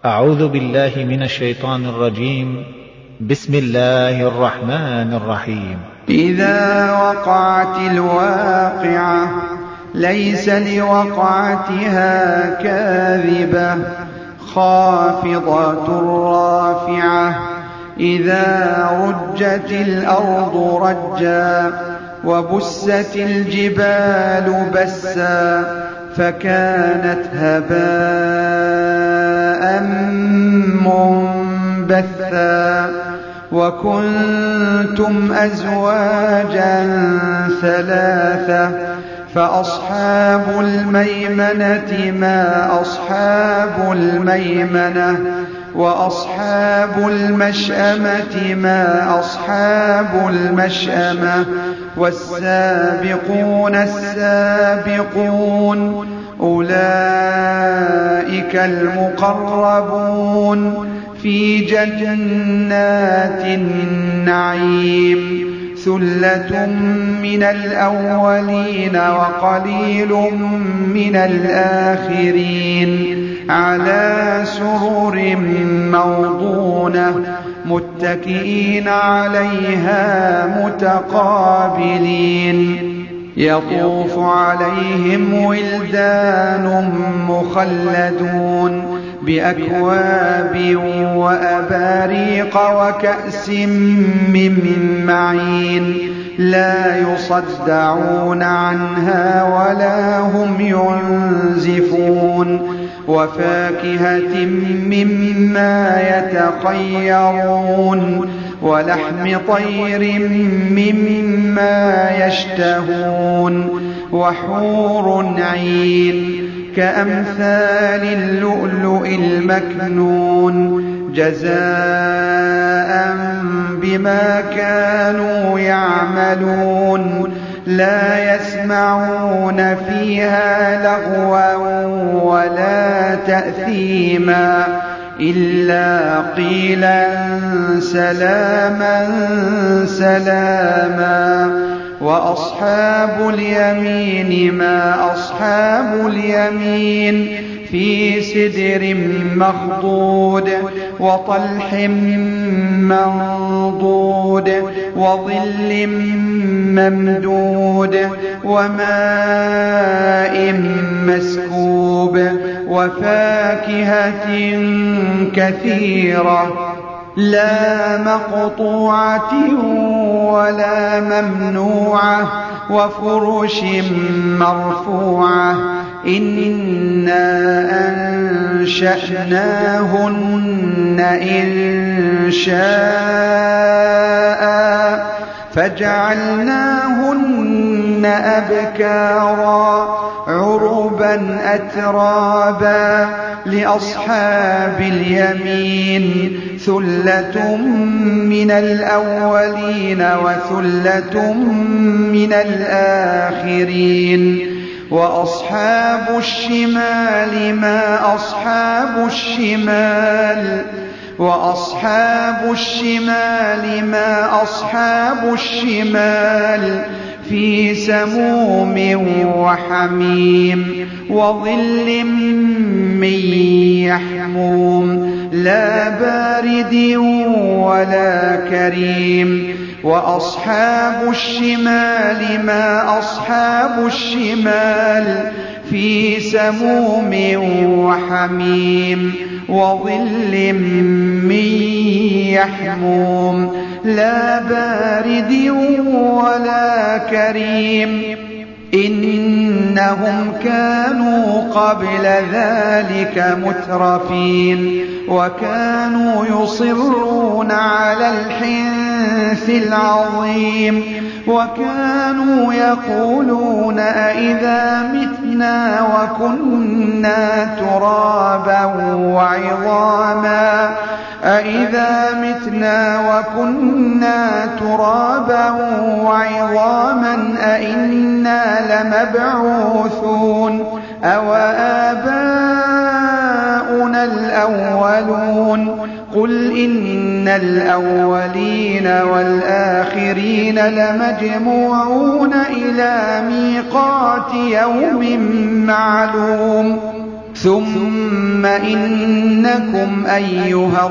أعوذ بالله من الشيطان الرجيم. بسم الله الرحمن الرحيم. إذا وقعت الواقعة ليس لوقعتها كاذبة خافضة رافعة إذا رجت الأرض رجا وبست الجبال بسا فكانت هباء منبثا وكنتم أزواجا ثلاثة فأصحاب الميمنة ما أصحاب الميمنة وأصحاب المشأمة ما أصحاب المشأمة والسابقون السابقون أولئك المقربون في جنات النعيم ثلة من الأولين وقليل من الآخرين على سرر موضونة متكئين عليها متقابلين يطوف عليهم ولدان مخلدون بأكواب وأباريق وكأس من معين لا يصدعون عنها ولا هم ينزفون وفاكهة مما يتخيرون ولحم طير مما يشتهون وحور عين كأمثال اللؤلؤ المكنون جزاء بما كانوا يعملون لا يسمعون فيها لغوا ولا تأثيما إلا قيلا سلاما سلاما وأصحاب اليمين ما أصحاب اليمين في سدر مخضود وطلح منضود وظل ممدود وماء مسكوب وفاكهة كثيرة لا مقطوعة ولا ممنوعة وفرش مرفوعة إنا أنشأناهن إن شاء فجعلناهن أبكارا عربا أترابا لأصحاب اليمين ثلة من الأولين وثلة من الآخرين وأصحاب الشمال ما أصحاب الشمال وأصحاب الشمال ما أصحاب الشمال في سموم وحميم وظل من يحموم لا بارد ولا كريم وأصحاب الشمال ما أصحاب الشمال في سموم وحميم وظل من يحموم لا بارد ولا كريم إنهم كانوا قبل ذلك مترفين وكانوا يصرون على الحنث العظيم وكانوا يقولون أئذا متنا وكنا ترابا وعظاما أئذا متنا وكنا ترابا وعظاما أئنا لمبعوثون أو آباؤنا الأولون قل إن الأولين والآخرين لمجموعون إلى ميقات يوم معلوم ثم إنكم أيها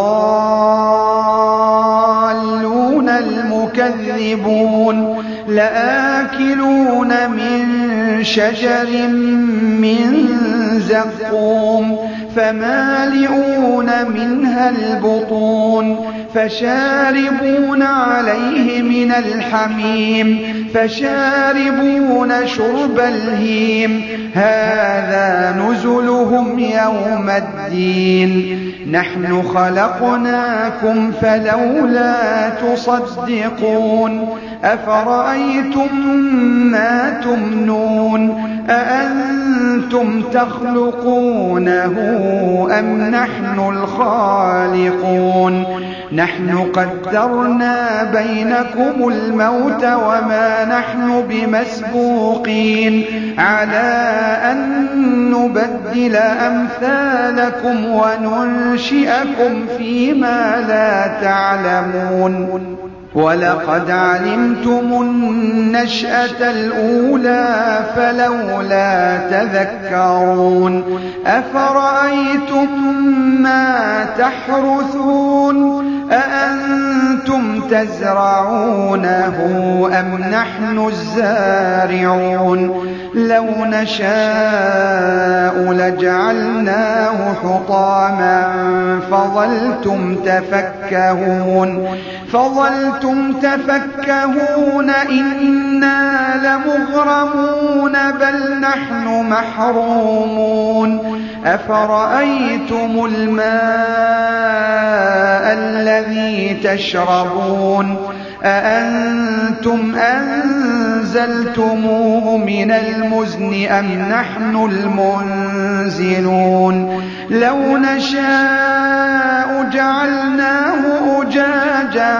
الضالون المكذبون لآكلون من شجر من زقوم فمالئون منها البطون فشاربون عليه من الحميم فشاربون شرب الهيم هذا نزلهم يوم الدين نحن خلقناكم فلولا تصدقون أفرأيتم ما تمنون أأنتم تخلقونه أم نحن الخالقون نحن قدرنا بينكم الموت وما نحن بمسبوقين على أن نبدل أمثالكم وننشئكم فيما لا تعلمون ولقد علمتم النشأة الأولى فلولا تذكرون أفرأيتم ما تحرثون أأنتم تزرعونه أم نحن الزارعون لو نشاء لجعلناه حطاما فظلتم تفكهون إنا لمغرمون بل نحن محرومون أفرأيتم الماء الذي تشربون أأنتم أنزلتموه من المزن أم نحن المنزلون لو نشاء جعلناه أجاجا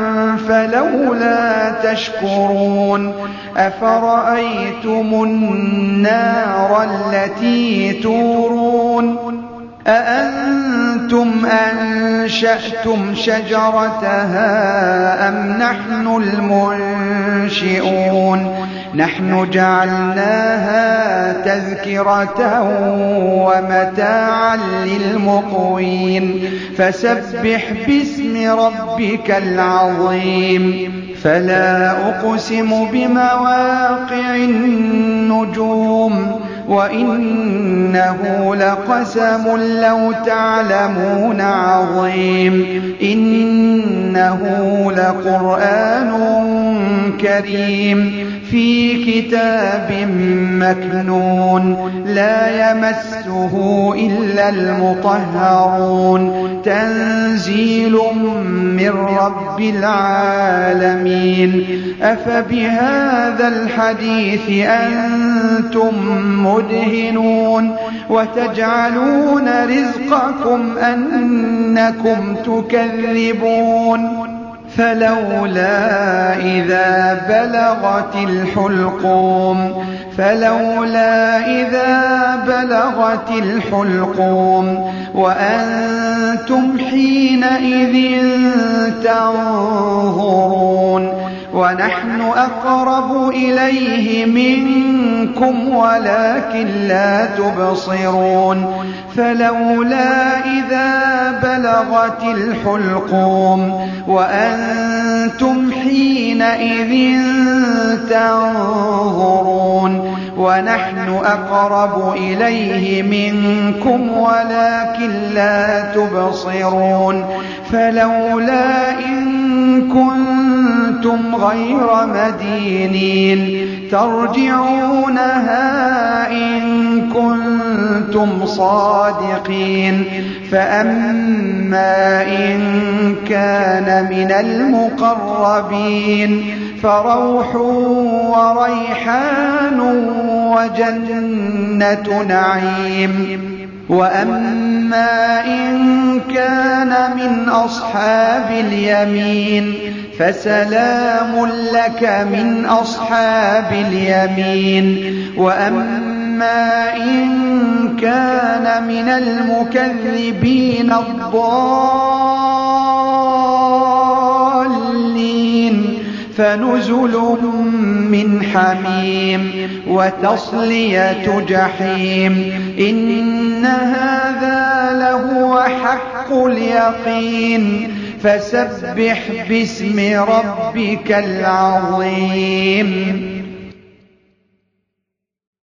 فلولا تشكرون أفرأيتم النار التي تورون أأنتم أنشأتم شجرتها أم نحن المنشئون نحن جعلناها تذكرة ومتاعا للمقوين فسبح باسم ربك العظيم فلا أقسم بمواقع النجوم وإنه لقسم لو تعلمون عظيم إنه لقرآن كريم في كتاب مكنون لا يمسه إلا المطهرون تنزيل من رب العالمين أفبهذا الحديث أنتم مدهنون وتجعلون رزقكم أنكم تكذبون فلولا إذا بلغت الحلقوم وأنتم حينئذ تنظرون ونحن أقرب إليه منكم ولكن لا تبصرون فلولا إذا بلغت الحلقوم وأنتم حينئذ تنظرون ونحن أقرب إليه منكم ولكن لا تبصرون فلولا إن كنتم غير مدينين ترجعونها إن كنتم صادقين فأما إن كان من المقربين فروح وريحان وجنة نعيم وأما إن كان من أصحاب اليمين فسلام لك من أصحاب اليمين وأما إن كان من المكذبين الضالين فنزل من حميم وتصلية جحيم إن هذا لهو حق اليقين فسبح باسم ربك العظيم